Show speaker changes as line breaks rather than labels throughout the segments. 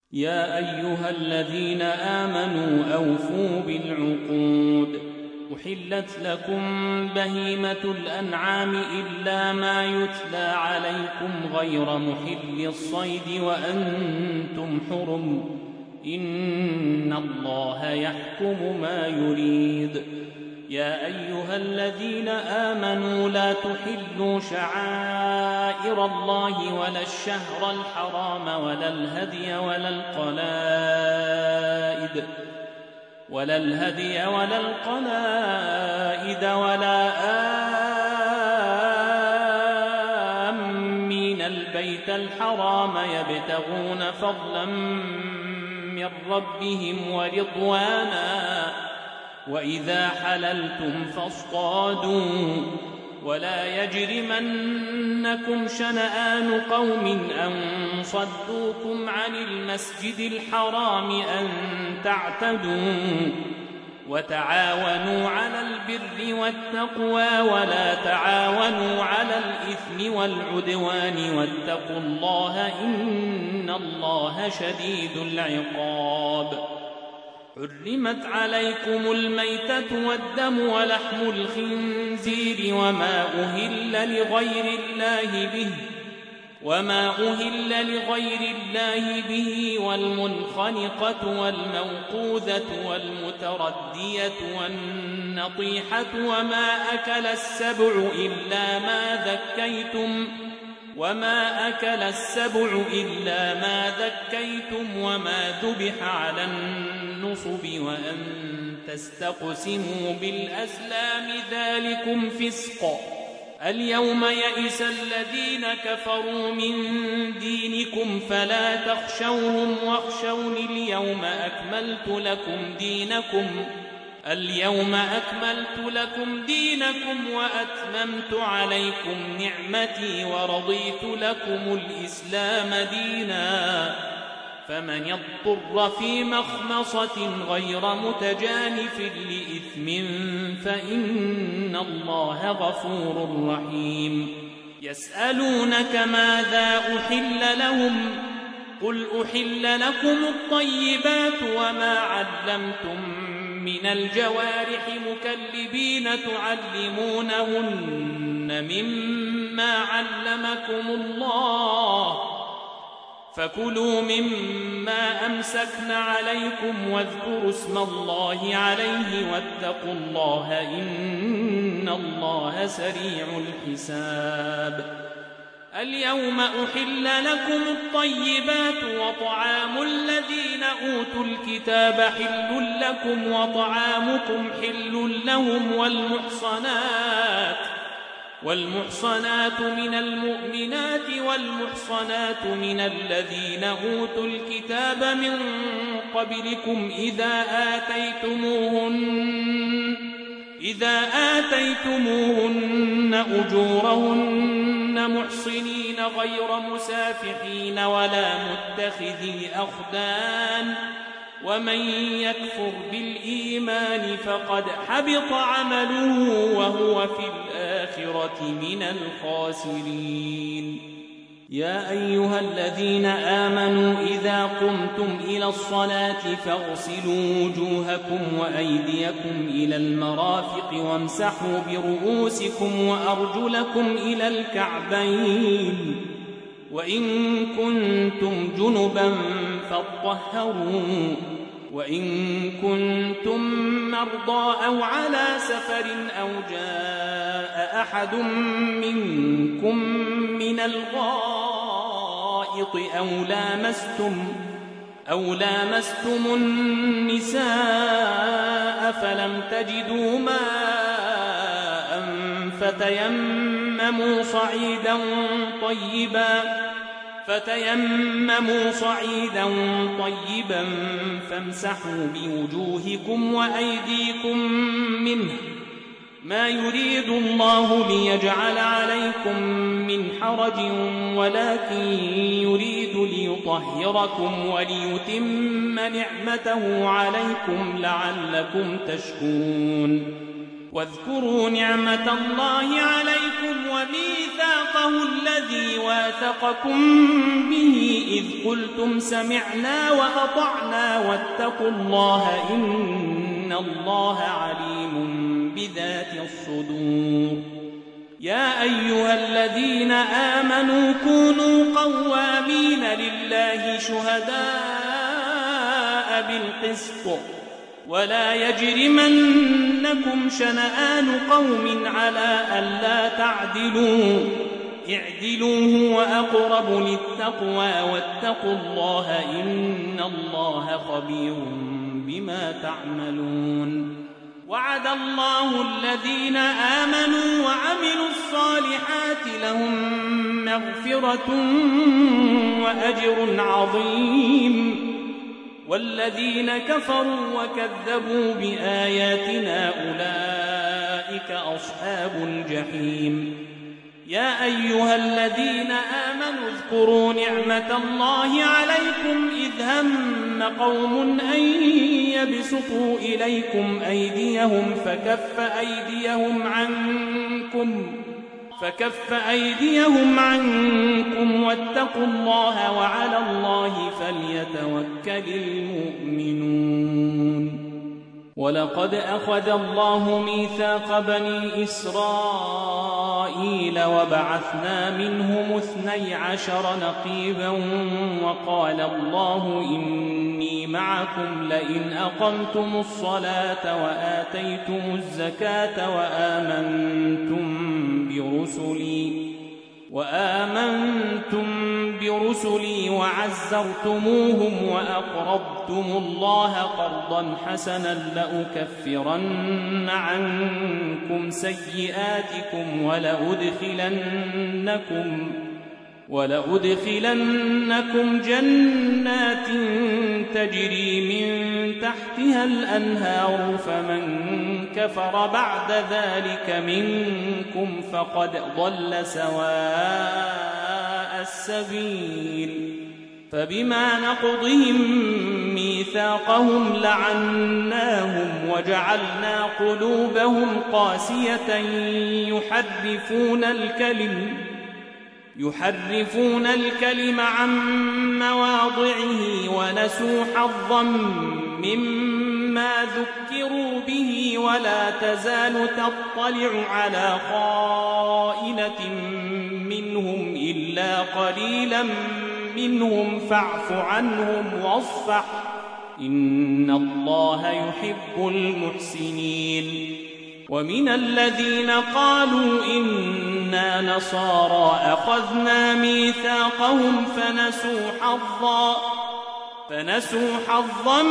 يا أيها الذين آمنوا أوفوا بالعقود. أحلت لكم بهيمة الأنعام إلا ما يتلى عليكم غير محل الصيد وأنتم حرم، إن الله يحكم ما يريد. يا أيها الذين آمنوا لا تحلوا شعائر الله ولا الشهر الحرام ولا الهدي ولا القلائد ولا آمين البيت الحرام يبتغون فضلا من ربهم ورضوانا، وإذا حللتم فاصطادوا، ولا يجرمنكم شنآن قوم أن صدوكم عن المسجد الحرام أن تعتدوا، وتعاونوا على البر والتقوى ولا تعاونوا على الإثم والعدوان، واتقوا الله إن الله شديد العقاب. حرمت عليكم الميتة والدم ولحم الخنزير وما أهل لغير الله به والمنخنقة والموقوذة والمتردية والنطيحة وما أكل السبع إلا ما ذكيتم وما ذبح على النصب وأن تستقسموا بالأزلام ذلكم فسق. اليوم يئس الذين كفروا من دينكم فلا تخشوهم واخشون اليوم أكملت لكم دينكم وأتممت عليكم نعمتي ورضيت لكم الإسلام دينا، فمن يضطر في مخمصة غير متجانف لإثم فإن الله غفور رحيم. يسألونك ماذا أحل لهم، قل أحل لكم الطيبات وما علمتم من الجوارح مكلبين تعلمونهن مما علمكم الله، فكلوا مما أمسكن عليكم واذكروا اسم الله عليه واتقوا الله إن الله سريع الحساب. اليوم أحل لكم الطيبات وطعام الذين أوتوا الكتاب حل لكم وطعامكم حل لهم، والمحصنات من المؤمنات والمحصنات من الذين أوتوا الكتاب من قبلكم إذا آتيتموهن أجورهن محصنين غير مسافحين ولا متخذي أخدان، ومن يكفر بالإيمان فقد حبط عمله وهو في الآخرة من الخاسرين. يا أيها الذين آمنوا إذا قمتم إلى الصلاة فاغسلوا وجوهكم وأيديكم إلى المرافق وامسحوا برؤوسكم وأرجلكم إلى الكعبين، وإن كنتم جنبا فاطهروا، وإن كنتم مرضى أو على سفر أو جاء أحد منكم من الغائط أو لامستم النساء فلم تجدوا ماء فتيمموا صعيدا طيبا فامسحوا بوجوهكم وأيديكم منه، ما يريد الله ليجعل عليكم من حرج ولكن يريد ليطهركم وليتم نعمته عليكم لعلكم تشكرون. واذكروا نعمة الله عليكم وميثاقه الذي واثقكم به إذ قلتم سمعنا وأطعنا واتقوا الله إن الله عليم بذات الصدور. يا أيها الذين آمنوا كونوا قوامين لله شهداء بالقسط ولا يجرمنكم شنآن قوم على ألا تعدلوا اعدلوا هو أقرب للتقوى واتقوا الله إن الله خبير بما تعملون. وعد الله الذين آمنوا وعملوا الصالحات لهم مغفرة وأجر عظيم والذين كفروا وكذبوا بآياتنا أولئك أصحاب الجحيم. يا أيها الذين آمنوا اذكروا نعمة الله عليكم إذ هم قوم أن يبسطوا إليكم أيديهم فكف أيديهم عنكم واتقوا الله وعلى الله فليتوكل المؤمنون. ولقد أخذ الله ميثاق بني إسرائيل وبعثنا منهم 12 نقيبا وقال الله إني معكم لئن أقمتم الصلاة وآتيتم الزكاة وآمنتم برسلي وعزرتموهم وأقرضتم الله قرضا حسنا لأكفرن عنكم سيئاتكم ولأدخلنكم جنات تجري من تحتها الأنهار فمن كفر بعد ذلك منكم فقد ضل سواء السبيل. فبما نقضهم ميثاقهم لعناهم وجعلنا قلوبهم قاسية يحرفون الكلم عن مواضعه ونسوا حظا مما ذكروا به ولا تزال تطلع على خائنة منهم إلا قليلا منهم فاعف عنهم واصفح إن الله يحب المحسنين. ومن الذين قالوا إنا نصارى أخذنا ميثاقهم فنسوا حظا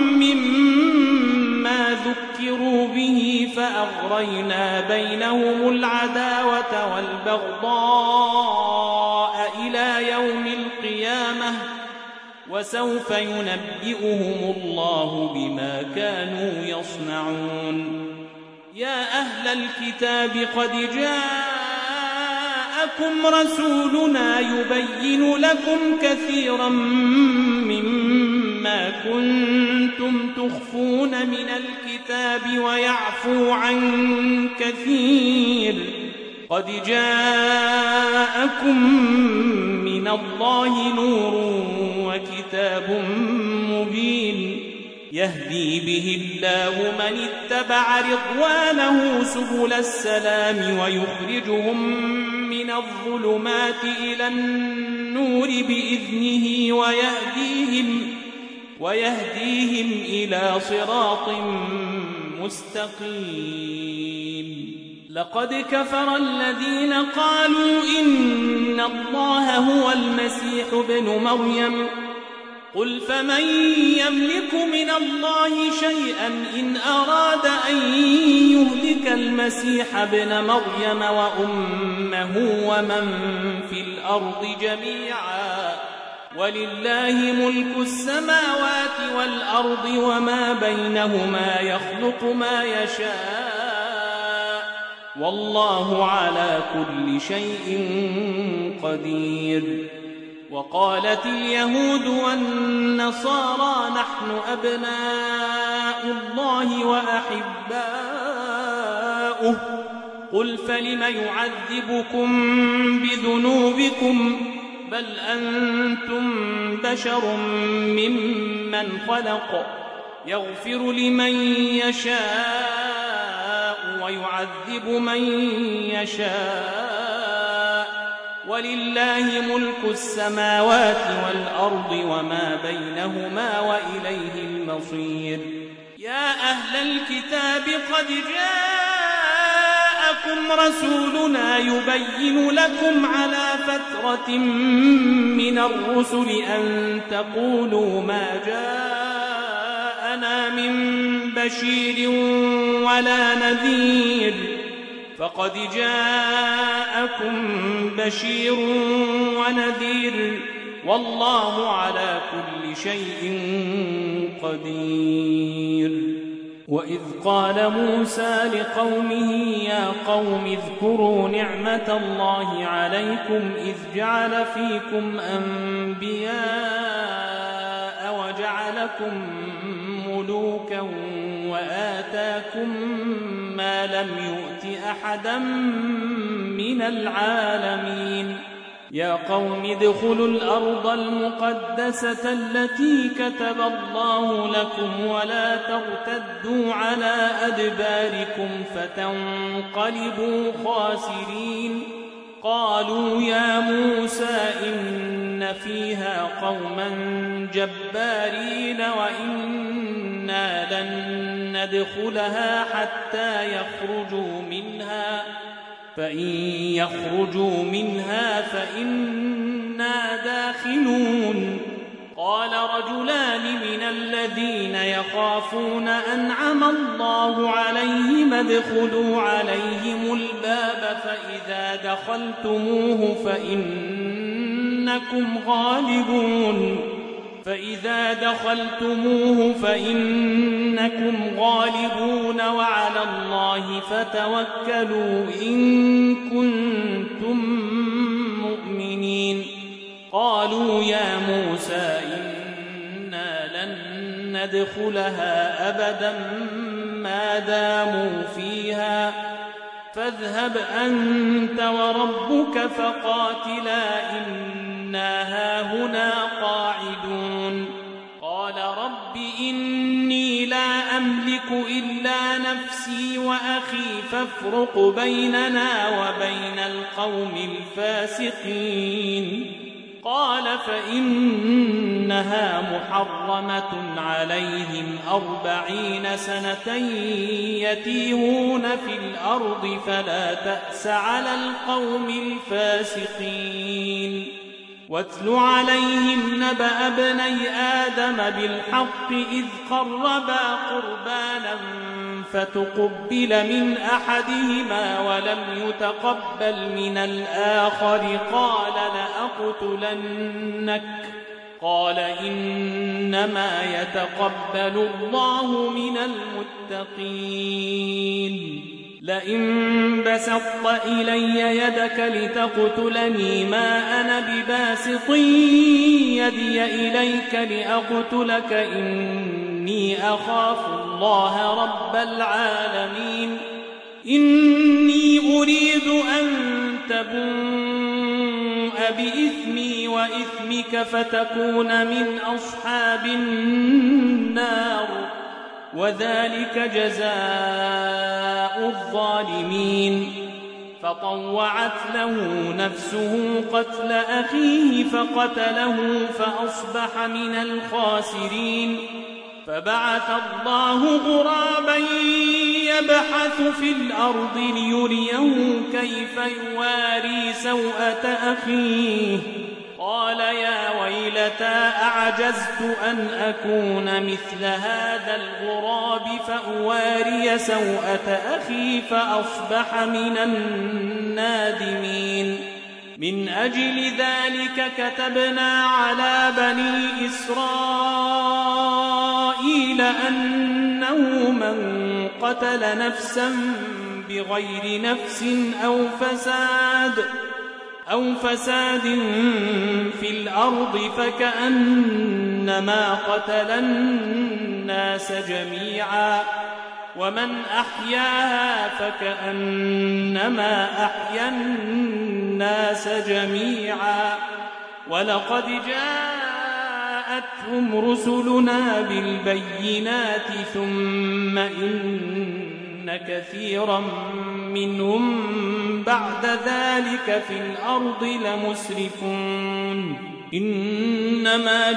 مما ذكروا به فأغرينا بينهم العداوة والبغضاء إلى يوم القيامة وسوف ينبئهم الله بما كانوا يصنعون. يا أهل الكتاب قد جاءكم رسولنا يبين لكم كثيرا مما كنتم تخفون من الكتاب ويعفو عن كثير. قد جاءكم من الله نور وكتاب مبين يهدي به الله من اتبع رضوانه سبل السلام ويخرجهم من الظلمات إلى النور بإذنه ويهديهم إلى صراط مستقيم. لقد كفر الذين قالوا إن الله هو المسيح ابن مريم قل فمن يملك من الله شيئا إن أراد أن يهلك المسيح ابن مريم وأمه ومن في الأرض جميعا ولله ملك السماوات والأرض وما بينهما يخلق ما يشاء والله على كل شيء قدير. وقالت اليهود والنصارى نحن أبناء الله وأحباؤه جزاؤه قل فلم يعذبكم بذنوبكم بل أنتم بشر ممن خلق يغفر لمن يشاء ويعذب من يشاء ولله ملك السماوات والأرض وما بينهما وإليه المصير يا أهل الكتاب قد جاءكم رسولنا يبين لكم على فترة من الرسل أن تقولوا ما جاءنا من بشير ولا نذير فقد جاءكم بشير ونذير والله على كل شيء قدير وإذ قال موسى لقومه يا قوم اذكروا نعمة الله عليكم إذ جعل فيكم أنبياء وجعلكم ملوكا وآتاكم ما لم يؤت أحدا من العالمين يا قوم ادخلوا الأرض المقدسة التي كتب الله لكم ولا ترتدوا على أدباركم فتنقلبوا خاسرين قالوا يا موسى إن فيها قوما جبارين وإنا لن ندخلها حتى يخرجوا منها فإن يخرجوا منها فإنا داخلون قال رجلان من الذين يخافون أنعم الله عليهم ادخلوا عليهم الباب فإذا دخلتموه فإنكم غالبون وعلى الله فتوكلوا إن كنتم مؤمنين قالوا يا موسى إنا لن ندخلها أبدا ما داموا فيها فاذهب أنت وربك فقاتلا إنا هاهنا قاعدون قال رب إني لا أملك إلا نفسي وأخي فافرق بيننا وبين القوم الفاسقين قال فإنها محرمة عليهم 40 سنة يتيهون في الأرض فلا تأس على القوم الفاسقين واتل عليهم نبأ ابني آدم بالحق إذ قربا قربانا فتقبل من أحدهما ولم يتقبل من الآخر قال لأقتلنك قال إنما يتقبل الله من المتقين لئن بسطت إلي يدك لتقتلني ما أنا بباسط يدي إليك لأقتلك إني أخاف الله رب العالمين إني أريد أن تبوء بإثمي وإثمك فتكون من أصحاب النار وذلك جزاء الظالمين فطوعت له نفسه قتل أخيه فقتله فأصبح من الخاسرين فبعث الله غرابا يبحث في الأرض ليريه كيف يواري سوءة أخيه قال يا ويلتى أعجزت أن أكون مثل هذا الغراب فأواري سوءة أخي فأصبح من النادمين من أجل ذلك كتبنا على بني إسرائيل أنه من قتل نفسا بغير نفس أو فساد في الأرض فكأنما قتل الناس جميعا ومن أحياها فكأنما أحيا الناس جميعا ولقد جاءتهم رسلنا بالبينات ثم إن كثيرا منهم بعد ذلك في الأرض لمسرفون إنما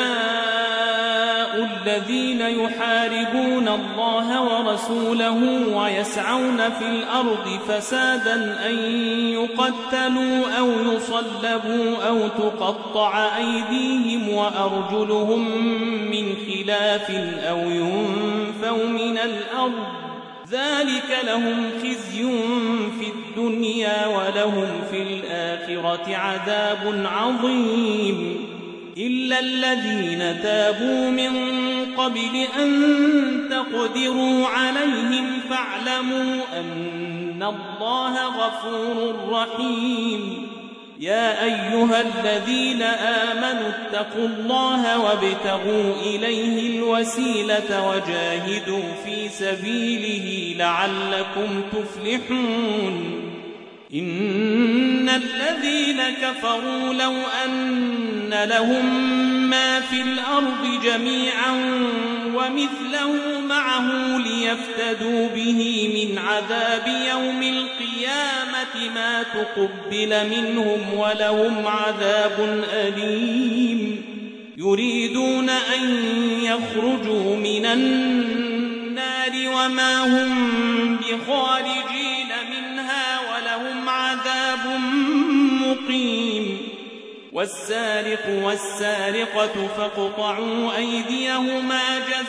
جزاء الذين يحاربون الله ورسوله ويسعون في الأرض فسادا أن يقتلوا أو يصلبوا أو تقطع أيديهم وأرجلهم من خلاف أو ينفوا من الأرض ذلك لهم خزي في الدنيا ولهم في الآخرة عذاب عظيم إلا الذين تابوا من قبل أن تقدروا عليهم فاعلموا أن الله غفور رحيم يا أيها الذين آمنوا اتقوا الله وابتغوا إليه الوسيلة وجاهدوا في سبيله لعلكم تفلحون إن الذين كفروا لو أن لهم ما في الأرض جميعا ومثله معه ليفتدوا به من عذاب يوم القيامة ما تقبل منهم ولهم عذاب أليم يريدون أن يخرجوا من النار وما هم بخارجين منها ولهم عذاب مقيم والسارق والسارقة فاقطعوا أيديهما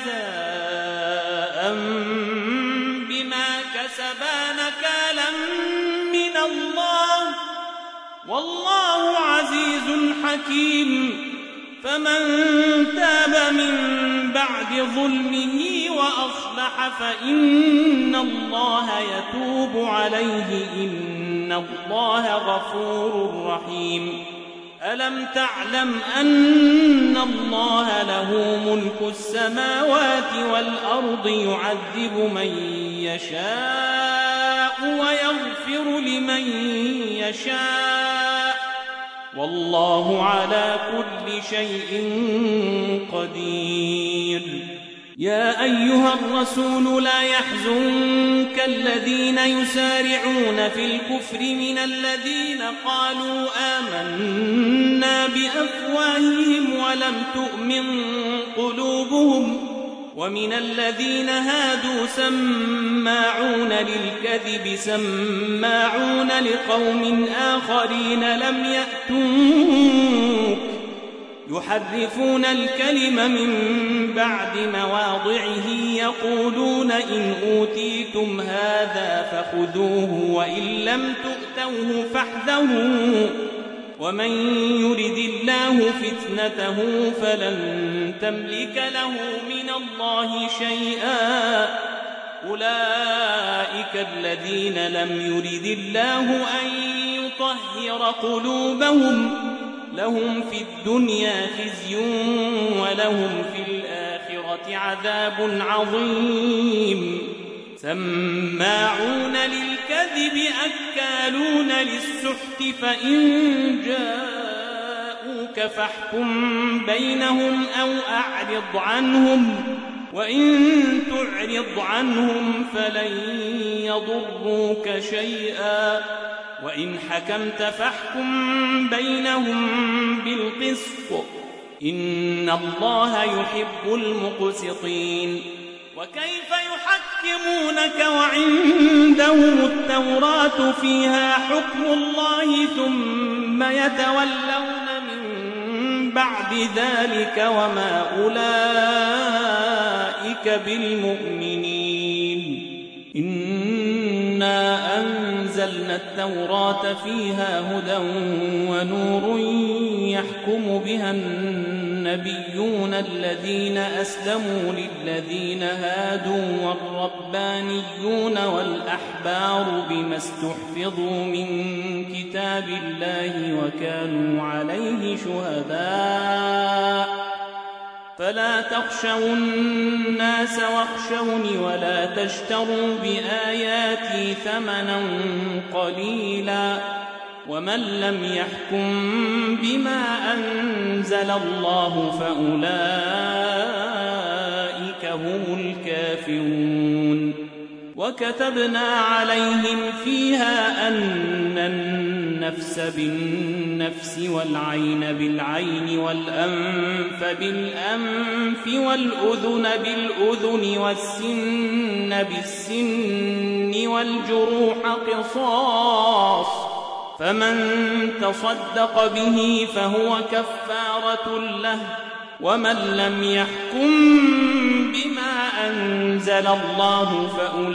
جزاء بما كسبا نكالا من الله والله عزيز حكيم فمن تاب من بعد ظلمه وأصلح فإن الله يتوب عليه إن الله غفور رحيم ألم تعلم أن الله له ملك السماوات والأرض يعذب من يشاء ويغفر لمن يشاء والله على كل شيء قدير يا أيها الرسول لا يحزنك الذين يسارعون في الكفر من الذين قالوا آمنا بأفواههم ولم تؤمن قلوبهم ومن الذين هادوا سماعون للكذب سماعون لقوم آخرين لم يأتوك يحرفون الكلم من بعد مواضعه يقولون إن أوتيتم هذا فخذوه وإن لم تؤتوه فاحذروا ومن يرد الله فتنته فلن تملك له من الله شيئا أولئك الذين لم يرد الله أن يطهر قلوبهم لهم في الدنيا خزي ولهم في الآخرة عذاب عظيم سماعون للكذب أكالون للسحت فإن جاءوك فاحكم بينهم أو أعرض عنهم وإن تعرض عنهم فلن يضروك شيئا وإن حكمت فاحكم بينهم بالقسط إن الله يحب المقسطين وكيف يحكمونك وعندهم التوراة فيها حكم الله ثم يتولون من بعد ذلك وما أولئك بالمؤمنين إنا أنزلنا التوراة فيها هدى ونور يحكم بها النبيون الذين أسلموا للذين هادوا والربانيون والأحبار بما استحفظوا من كتاب الله وكانوا عليه شهداء فلا تخشوا الناس واخشوني ولا تشتروا بآياتي ثمنا قليلا ومن لم يحكم بما أنزل الله فأولئك هم الكافرون وكتبنا عليهم فيها أن النفس بالنفس والعين بالعين والأنف بالأنف والأذن بالأذن والسن بالسن والجروح قصاص فمن تصدق به فهو كفارة له ومن لم يحكم بما أنزل الله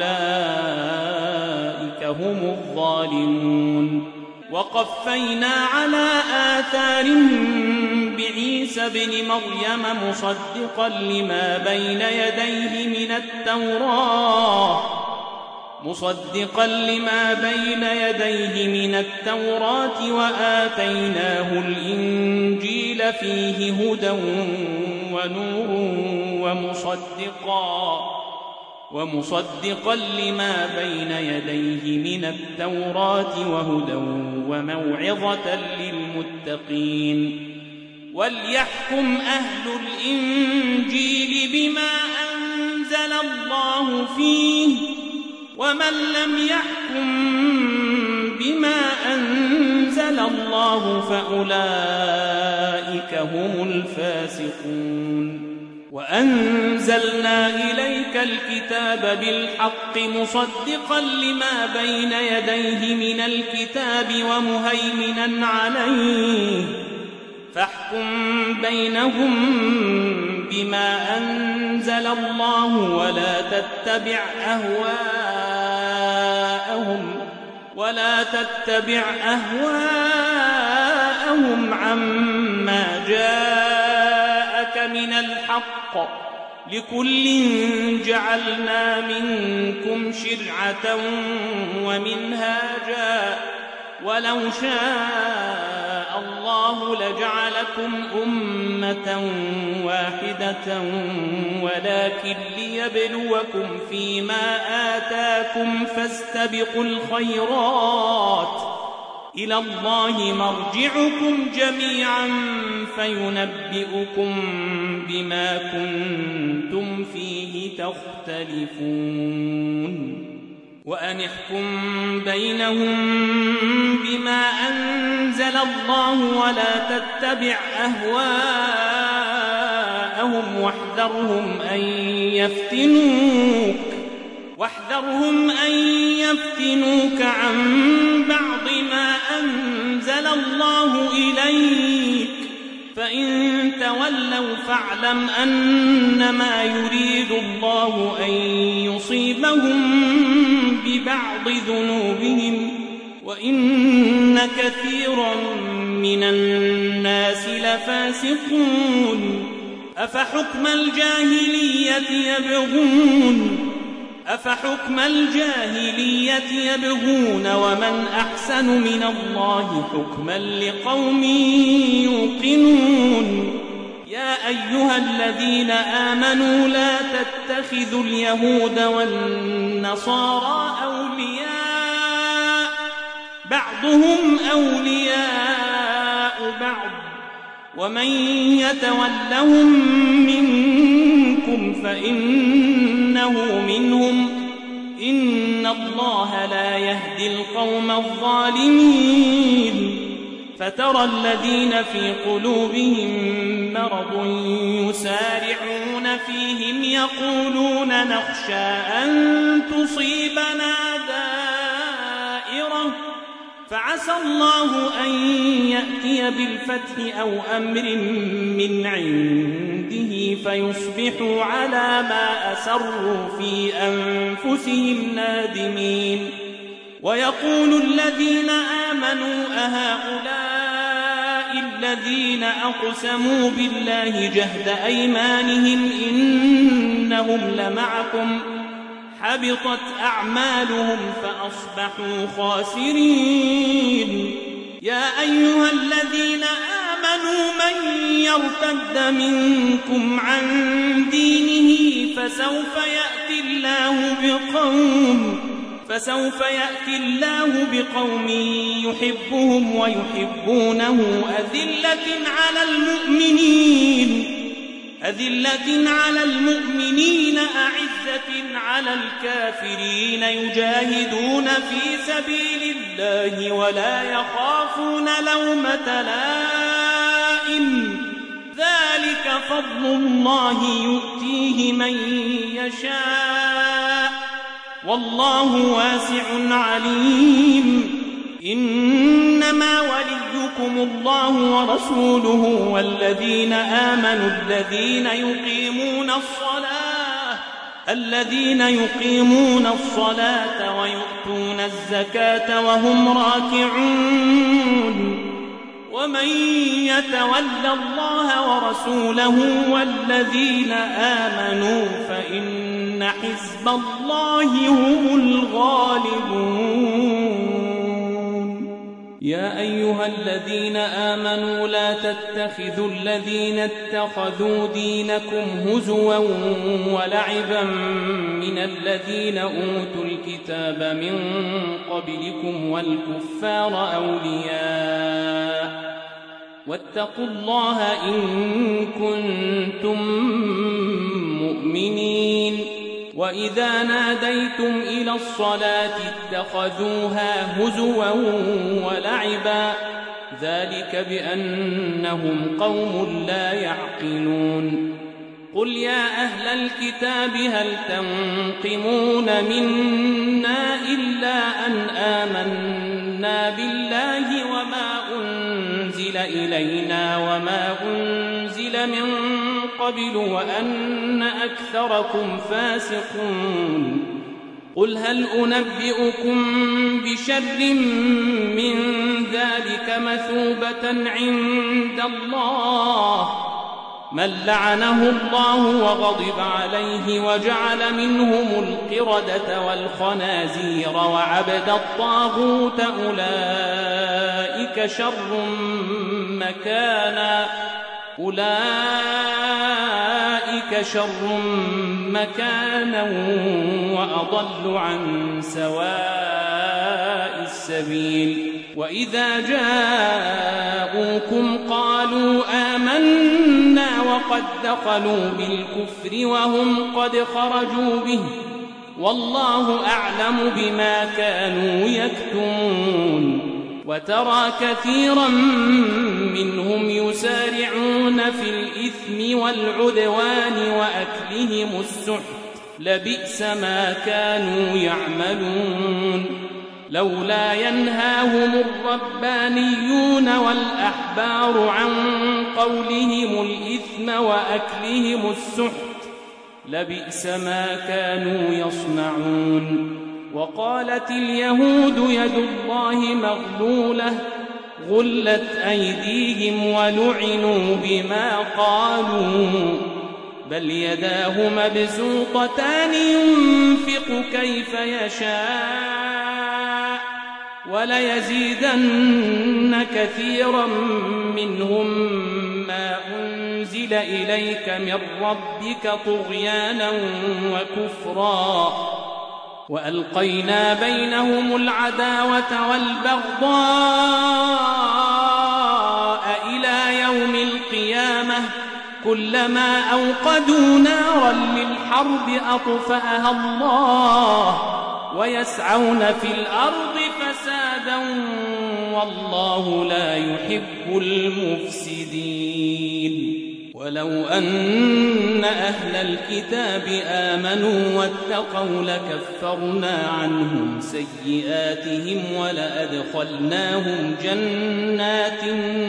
فأولئك هم الظالمون وقفينا على آثارهم بعيسى بن مريم مصدقا لما بين يديه من التوراة وآتيناه الإنجيل فيه هدى ونور ومصدقا لما بين يديه من التوراة وهدى وموعظة للمتقين وليحكم أهل الإنجيل بما أنزل الله فيه ومن لم يحكم بما أنزل الله فأولئك هم الفاسقون وأنزلنا إليك الكتاب بالحق مصدقا لما بين يديه من الكتاب ومهيمنا عليه فاحكم بينهم بما أنزل الله ولا تتبع أهواءهم عما جاءك من الحق لكل جعلنا منكم شرعة ومنهاجا ولو شاء الله لجعلكم أمة واحدة ولكن ليبلوكم فيما آتاكم فاستبقوا الخيرات إلى الله مرجعكم جميعا فينبئكم بما كنتم فيه تختلفون وأن احكم بينهم بما أنزل الله ولا تتبع أهواءهم واحذرهم أن يفتنوك عن بعض ما أنزل الله إليك فإن تولوا فاعلم أنما يريد الله أن يصيبهم ببعض ذنوبهم وإن كثيرا من الناس لفاسقون أفحكم الجاهلية يبغون ومن أحسن من الله حكما لقوم يوقنون يا أيها الذين آمنوا لا تتخذوا اليهود والنصارى أولياء بعضهم أولياء بعض ومن يتولهم منكم فإنه منهم إن الله لا يهدي القوم الظالمين فترى الذين في قلوبهم مرض يسارعون فيهم يقولون نخشى أن تصيبنا دائرة فعسى الله أن يأتي بالفتح أو أمر من عنده فيصبحوا على ما أسروا في أنفسهم نادمين ويقول الذين آمنوا أهؤلاء الذين أقسموا بالله جهد أيمانهم إنهم لمعكم حبطت أعمالهم فأصبحوا خاسرين يا أيها الذين آمنوا آمنوا من يرتد منكم عن دينه فسوف يأتي الله بقوم يحبهم ويحبونه أذلة على المؤمنين أعزة على الكافرين يجاهدون في سبيل الله ولا يخافون لومة لائم ذلك فضل الله يؤتيه من يشاء والله واسع عليم إنما وليكم الله ورسوله والذين آمنوا الذين يقيمون الصلاة ويؤتون الزكاة وهم راكعون ومن يتول الله ورسوله والذين آمنوا فإن حزب الله هم الغالبون يا أيها الذين آمنوا لا تتخذوا الذين اتخذوا دينكم هزوا ولعبا من الذين أوتوا الكتاب من قبلكم والكفار أولياء واتقوا الله إن كنتم مؤمنين وإذا ناديتم إلى الصلاة اتخذوها هزوا ولعبا ذلك بأنهم قوم لا يعقلون قل يا أهل الكتاب هل تنقمون منا إلا أن آمنا بالله وما أنزل إلينا وما أنزل من قبل وأن أكثركم فاسقون قل هل أنبئكم بشر من ذلك مثوبة عند الله من لعنه الله وغضب عليه وجعل منهم القردة والخنازير وعبد الطاغوت أولئك شر مكانا وأضل عن سواء السبيل وإذا جاءوكم قالوا آمنا وقد دخلوا بالكفر وهم قد خرجوا به والله أعلم بما كانوا يكتمون وترى كثيرا منهم يسارعون في الإثم والعدوان وأكلهم السحت لبئس ما كانوا يعملون لولا ينهاهم الربانيون والأحبار عن قولهم الإثم وأكلهم السحت لبئس ما كانوا يصنعون وقالت اليهود يد الله مغلولة غلت أيديهم ولعنوا بما قالوا بل يداه مبسوطتان ينفق كيف يشاء وليزيدن كثيرا منهم ما أنزل إليك من ربك طغيانا وكفرا وألقينا بينهم العداوة والبغضاء إلى يوم القيامة كلما أوقدوا نارا للحرب أطفأها الله ويسعون في الأرض فسادا والله لا يحب المفسدين ولو أن أهل الكتاب آمنوا واتقوا لكفرنا عنهم سيئاتهم ولأدخلناهم جنات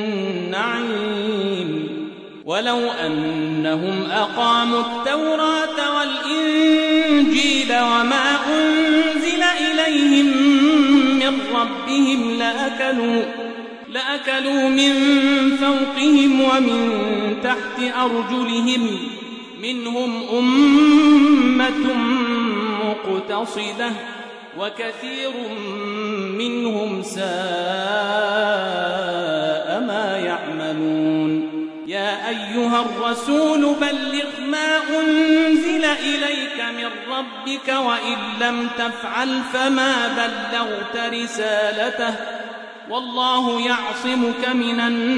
النعيم ولو أنهم أقاموا التوراة والإنجيل وما أنزل إليهم من ربهم لأكلوا من فوقهم ومن تحت أرجلهم منهم أمة مقتصدة وكثير منهم ساء ما يعملون أيها الرسول بلغ ما أنزل إليك من ربك وإن لم تفعل فما بلغت رسالته والله يعصمك من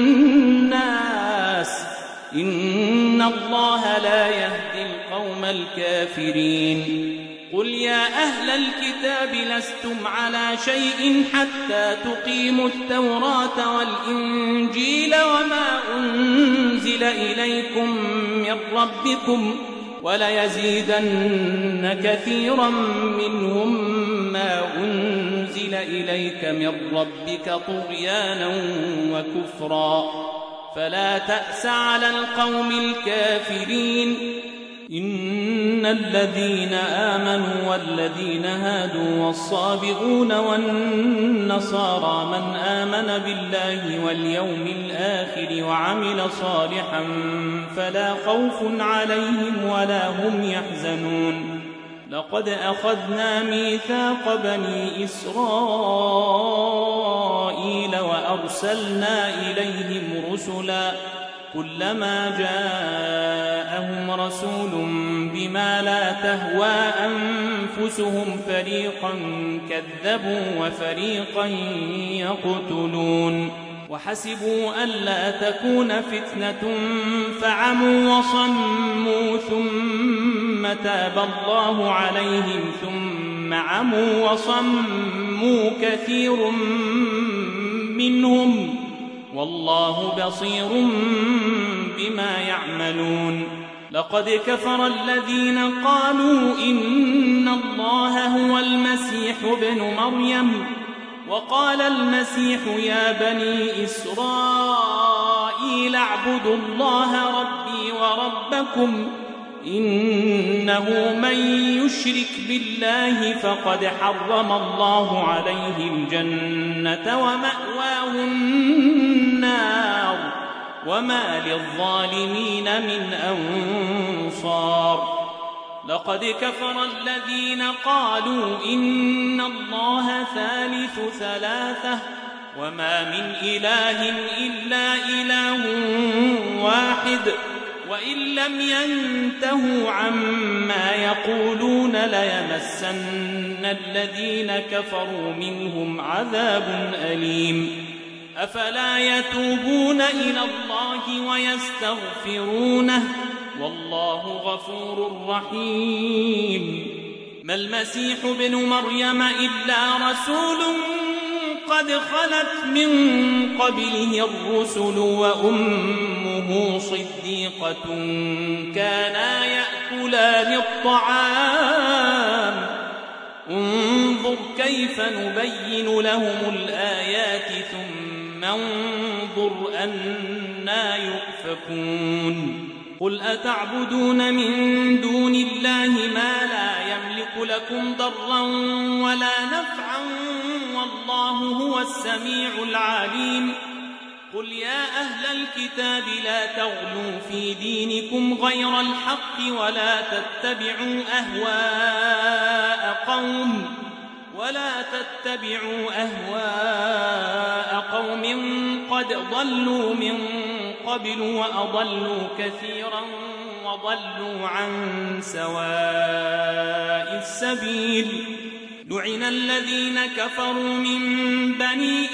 الناس إن الله لا يهدي القوم الكافرين قل يا أهل الكتاب لستم على شيء حتى تقيموا التوراة والإنجيل وما أنزل إليكم من ربكم وليزيدن كثيرا منهم ما أنزل إليك من ربك طغيانا وكفرا فلا تأس على القوم الكافرين إن الذين آمنوا والذين هادوا والصابئون والنصارى من آمن بالله واليوم الآخر وعمل صالحا فلا خوف عليهم ولا هم يحزنون لقد أخذنا ميثاق بني إسرائيل وأرسلنا إليهم رسلا كلما جاءهم رسول بما لا تهوى أنفسهم فريقا كذبوا وفريقا يقتلون وحسبوا ألا تكون فتنة فعموا وصموا ثم تاب الله عليهم ثم عموا وصموا كثير منهم والله بصير بما يعملون لقد كفر الذين قالوا إن الله هو المسيح ابن مريم وقال المسيح يا بني إسرائيل اعبدوا الله ربي وربكم إنه من يشرك بالله فقد حرم الله عليه الجنة ومأواه النار وما للظالمين من أنصار لقد كفر الذين قالوا إن الله ثالث ثلاثة وما من إله إلا إله واحد وإن لم ينتهوا عما يقولون ليمسن الذين كفروا منهم عذاب أليم أفلا يتوبون إلى الله ويستغفرونه والله غفور رحيم ما المسيح ابن مريم إلا رسول قد خلت من قبله الرسل وأمه صديقة كانا يأكلان الطعام انظر كيف نبين لهم الآيات ثم انظر أنى يؤفكون قل أتعبدون من دون الله ما لا يملك لكم ضرا ولا نفعا والله هو السميع العليم قل يا أهل الكتاب لا تغلوا في دينكم غير الحق ولا تتبعوا أهواء قوم قد ضلوا من قبل وأضلوا كثيرا وضلوا عن سواء السبيل لعن الذين كفروا من بني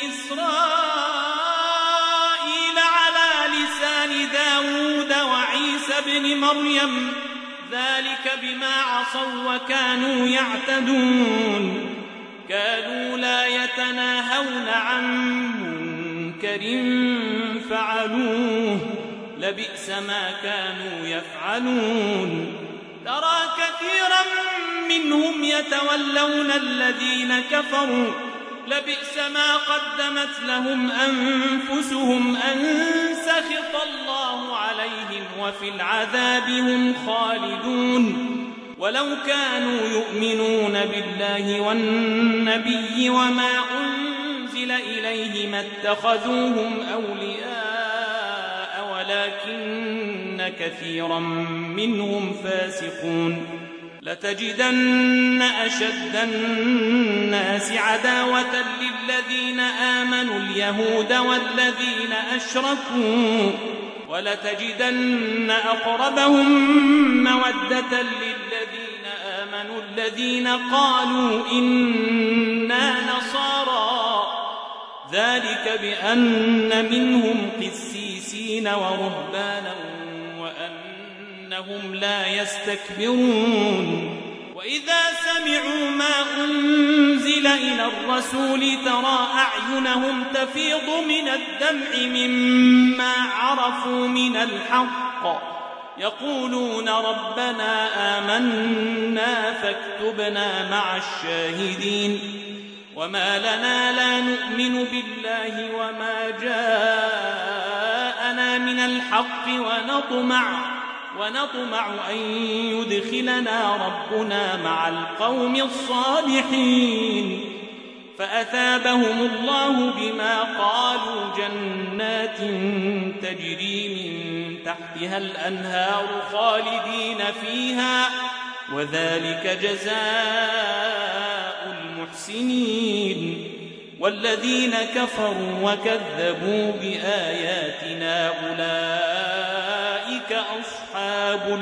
إسرائيل على لسان داود وعيسى بن مريم ذلك بما عصوا وكانوا يعتدون كانوا لا يتناهون عن منكر فعلوه لبئس ما كانوا يفعلون ترى كثيرا منهم يتولون الذين كفروا لبئس ما قدمت لهم أنفسهم أن سخط الله عليهم وفي العذاب هم خالدون ولو كانوا يؤمنون بالله والنبي وما أنزل إليه ما اتخذوهم أولياء ولكن كثيرا منهم فاسقون لتجدن أشد الناس عداوة للذين آمنوا اليهود والذين أشركوا ولتجدن أقربهم مودة للذين آمنوا الذين قالوا إنا نصارى ذلك بأن منهم قسيسين ورهبانا وأنهم لا يستكبرون وإذا سمعوا ما أنزل إلى الرسول ترى أعينهم تفيض من الدمع مما عرفوا من الحق يقولون ربنا آمنا فاكتبنا مع الشاهدين وما لنا لا نؤمن بالله وما جاءنا من الحق ونطمع أن يدخلنا ربنا مع القوم الصالحين فأثابهم الله بما قالوا جنات تجري من تحتها الأنهار خالدين فيها وذلك جزاء المحسنين والذين كفروا وكذبوا بآياتنا أولئك أصحاب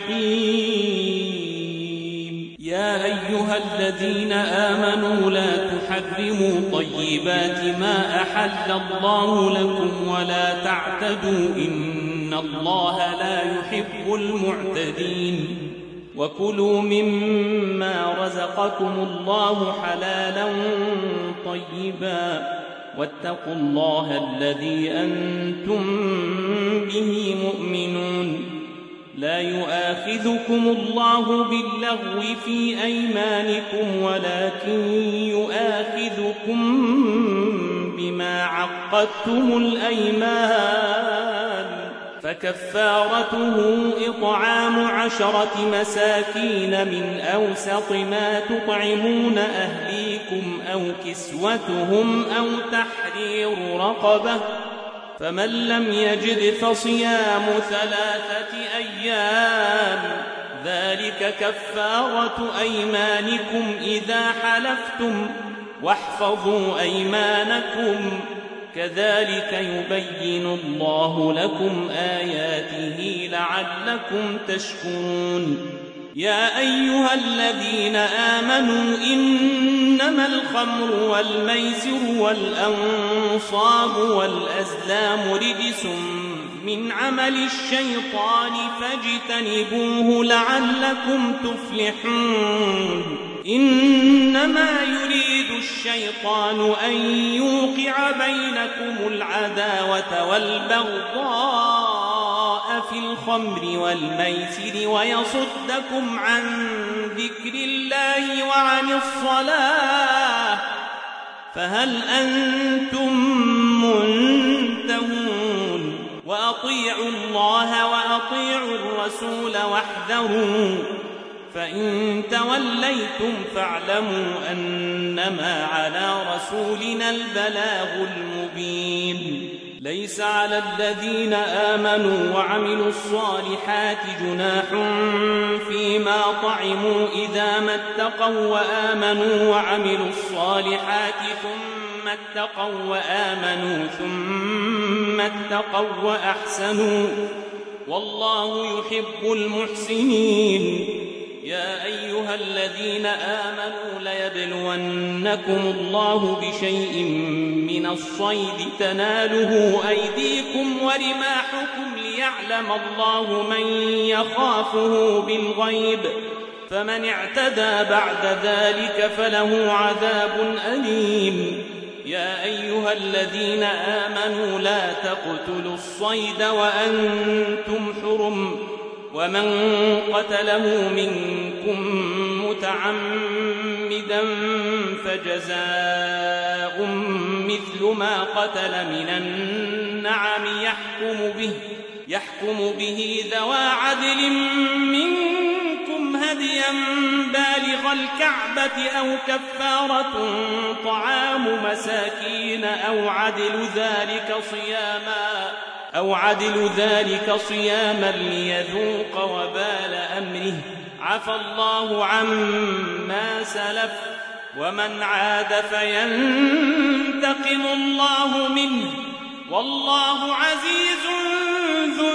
الجحيم يا أيها الذين آمنوا لا تحرموا طيبات ما أحل الله لكم ولا تعتدوا إن الله لا يحب المعتدين وكلوا مما رزقكم الله حلالا طيبا واتقوا الله الذي أنتم به مؤمنون لا يؤاخذكم الله باللغو في أيمانكم ولكن يؤاخذكم بما عقدتم الأيمان فكفارته إطعام 10 مساكين من أوسط ما تطعمون أهليكم أو كسوتهم أو تحرير رقبة فمن لم يجد فصيام 3 أيام ذلك كفارة أيمانكم إذا حلفتم واحفظوا أيمانكم كذلك يبين الله لكم آياته لعلكم تشكرون يا أيها الذين آمنوا إنما الخمر والميسر والأنصاب والأزلام رجس من عمل الشيطان فاجتنبوه لعلكم تفلحون إنما يريد الشيطان أن يوقع بينكم العداوة والبغضاء في الخمر والميسر ويصدكم عن ذكر الله وعن الصلاة فهل أنتم منتهون وأطيعوا الله وأطيعوا الرسول واحذروا فإن توليتم فاعلموا أنما على رسولنا البلاغ المبين ليس على الذين آمنوا وعملوا الصالحات جناح فيما طعموا إذا ما اتقوا وآمنوا وعملوا الصالحات ثم اتقوا وأحسنوا والله يحب المحسنين يا أيها الذين آمنوا ليبلونكم الله بشيء من الصيد تناله أيديكم ورماحكم ليعلم الله من يخافه بالغيب فمن اعتدى بعد ذلك فله عذاب أليم يا أيها الذين آمنوا لا تقتلوا الصيد وأنتم حرم ومن قتله منكم متعمدا فجزاء مثل ما قتل من النعم يحكم به ذوى عدل منكم هديا بالغ الكعبة أو كفارة طعام مساكين أو عدل ذلك صياما ليذوق وبال أمره عفى الله عما سلف ومن عاد فينتقم الله منه والله عزيز ذو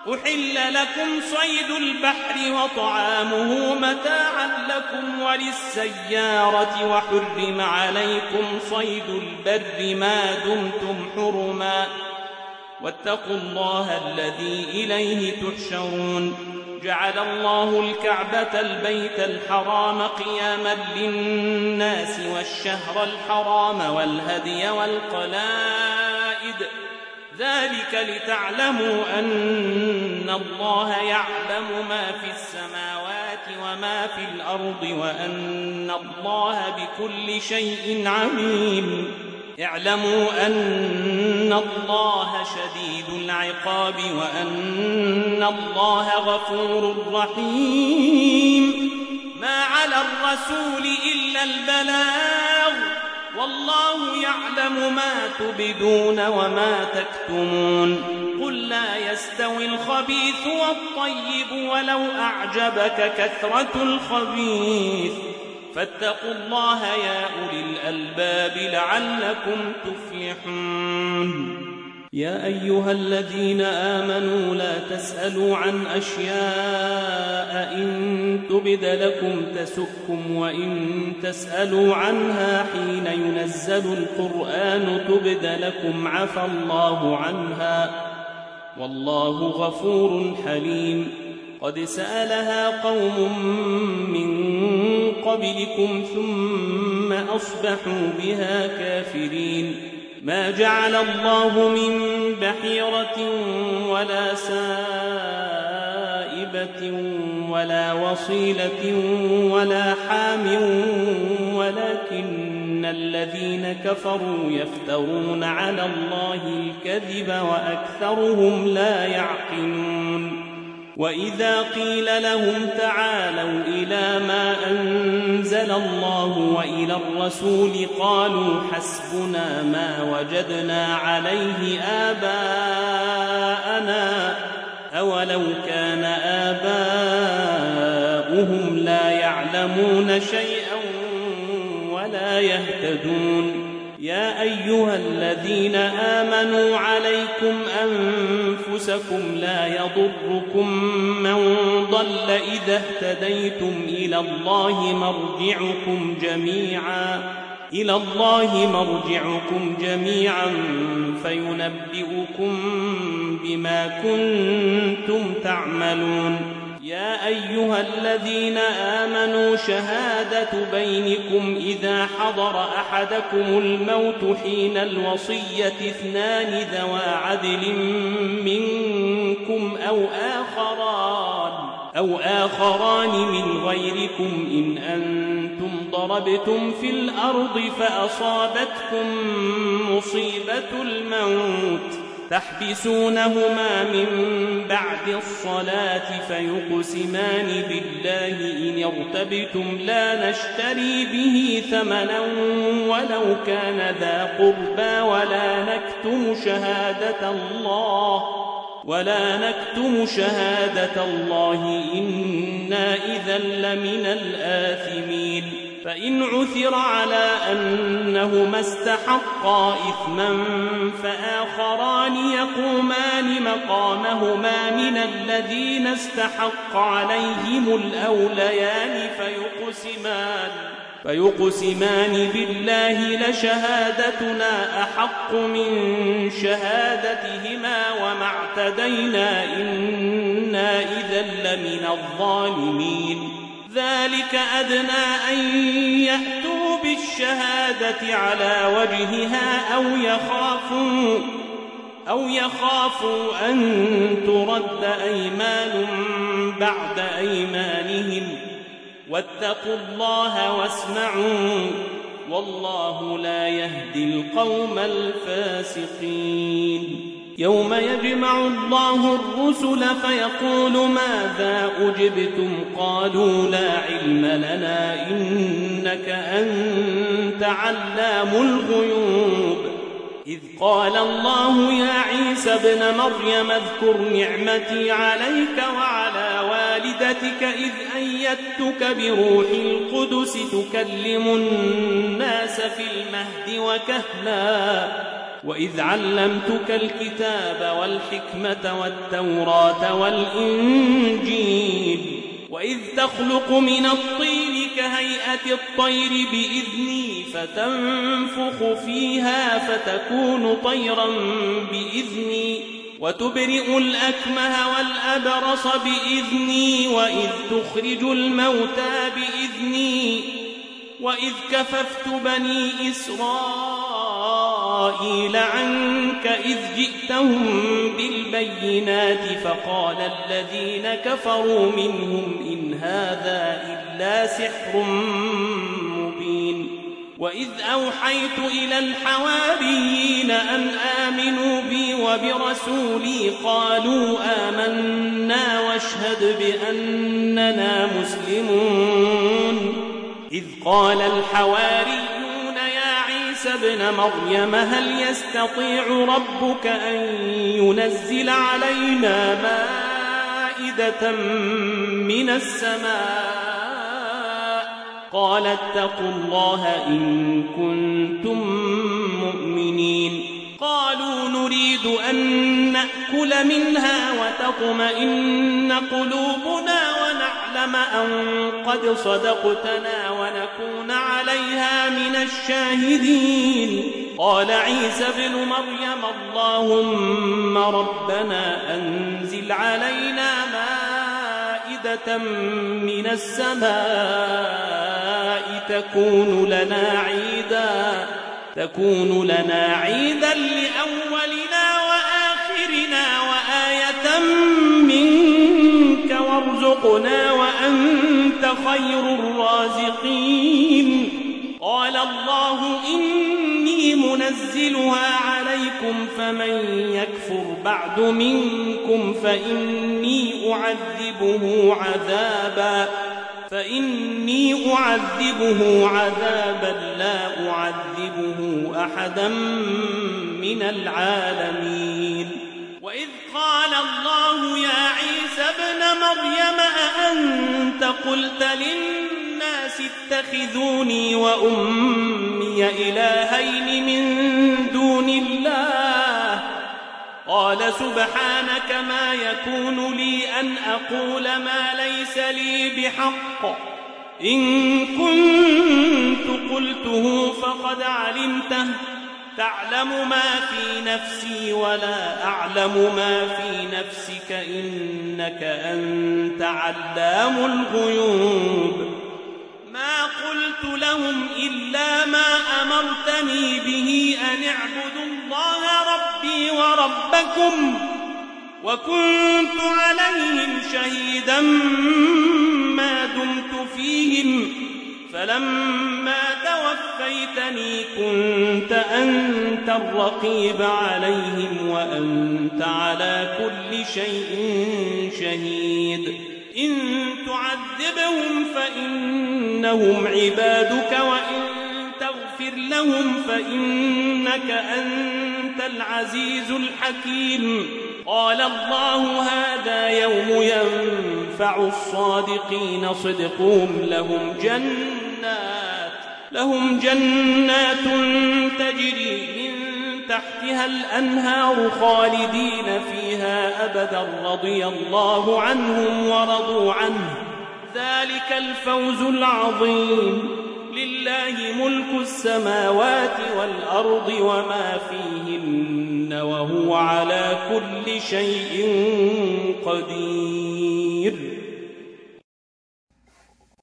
أحل لكم صيد البحر وطعامه متاعا لكم وللسيارة وحرم عليكم صيد البر ما دمتم حرما واتقوا الله الذي إليه تحشرون جعل الله الكعبة البيت الحرام قياما للناس والشهر الحرام والهدي والقلائد ذلك لتعلموا أن الله يعلم ما في السماوات وما في الأرض وأن الله بكل شيء عليم اعلموا أن الله شديد العقاب وأن الله غفور رحيم ما على الرسول إلا البلاغ والله يعلم ما تبدون وما تكتمون قل لا يستوي الخبيث والطيب ولو أعجبك كثرة الخبيث فاتقوا الله يا أولي الألباب لعلكم تفلحون يا أيها الذين آمنوا لا تسألوا عن أشياء إن تبد لكم تسؤكم وإن تسألوا عنها حين ينزل القرآن تبد لكم عفى الله عنها والله غفور حليم قد سألها قوم من قبلكم ثم أصبحوا بها كافرين ما جعل الله من بحيرة ولا سائبة ولا وصيلة ولا حام ولكن الذين كفروا يفترون على الله الكذب وأكثرهم لا يعقلون وإذا قيل لهم تعالوا إلى ما أنزل الله وإلى الرسول قالوا حسبنا ما وجدنا عليه آباءنا أولو كان آباؤهم لا يعلمون شيئا ولا يهتدون يا أيها الذين آمنوا عليكم أنفسكم لا يضركم من ضل إذا اهتديتم إلى الله مرجعكم جميعا فينبئكم بما كنتم تعملون يا أيها الذين آمنوا شهادة بينكم إذا حضر أحدكم الموت حين الوصية اثنان ذوى عدل منكم أو آخران من غيركم إن أنتم ضربتم في الأرض فأصابتكم مصيبة الموت تحبسونهما من بعد الصلاة فيقسمان بالله إن ارتبتم لا نشتري به ثمنا ولو كان ذا قربى ولا نكتم شهادة الله إنا إذا لمن الآثمين فإن عثر على أنهما استحقا إثما فآخران يقومان مقامهما من الذين استحق عليهم الأوليان فيقسمان بالله لشهادتنا أحق من شهادتهما وما اعتدينا إنا إذا لمن الظالمين ذلك أدنى أن يأتوا بالشهادة على وجهها أو يخافوا أن ترد أيمان بعد أيمانهم واتقوا الله واسمعوا والله لا يهدي القوم الفاسقين يوم يجمع الله الرسل فيقول ماذا أجبتم قالوا لا علم لنا إنك أنت علام الغيوب إذ قال الله يا عيسى ابن مريم اذكر نعمتي عليك وعلى والدتك إذ أيدتك بروح القدس تكلم الناس في المهد وكهلا وإذ علمتك الكتاب والحكمة والتوراة والإنجيل وإذ تخلق من الطين كهيئة الطير بإذني فتنفخ فيها فتكون طيرا بإذني وتبرئ الأكمه والأبرص بإذني وإذ تخرج الموتى بإذني وإذ كففت بني إسرائيل عنك إذ جئتهم بالبينات فقال الذين كفروا منهم إن هذا إلا سحر مبين وإذ أوحيت إلى الحواريين أن آمنوا بي وبرسولي قالوا آمنا واشهد بأننا مسلمون إذ قال الحواريون يا عيسى ابن مريم هل يستطيع ربك أن ينزل علينا مائدة من السماء قال اتقوا الله إن كنتم مؤمنين قالوا نريد أن نأكل منها وتطمئن قلوبنا ونعلم أن قد صدقتنا ونكون عليها من الشاهدين قال عيسى ابن مريم اللهم ربنا أنزل علينا مائدة من السماء تكون لنا عيدا لأولنا وآخرنا وآية منك وارزقنا وأنت خير الرازقين قال الله إني منزلها عليكم فمن يكفر بعد منكم فإني أعذبه عذابا لا أعذبه أحدا من العالمين وإذ قال الله يا عيسى ابن مريم أأنت قلت للناس اتخذوني وأمي إلهين من دون الله قال سبحانك ما يكون لي أن أقول ما ليس لي بحق إن كنت قلته فقد علمته تعلم ما في نفسي ولا أعلم ما في نفسك إنك أنت علام الغيوب ما قلت لهم إلا ما أمرتني به أن اعبدوا الله ربي وربكم وكنت عليهم شهيدا ما دمت فيهم فلما توفيتني كنت أنت الرقيب عليهم وأنت على كل شيء شهيد إن تعذبهم فإنهم عبادك وإن تغفر لهم فإنك أنت العزيز الحكيم قال الله هذا يوم ينفع الصادقين صدقهم لهم جنات تجري من تحتها الأنهار خالدين فيها أبدا رضي الله عنهم ورضوا عنه ذلك الفوز العظيم لله ملك السماوات والأرض وما فيهن وهو على كل شيء قدير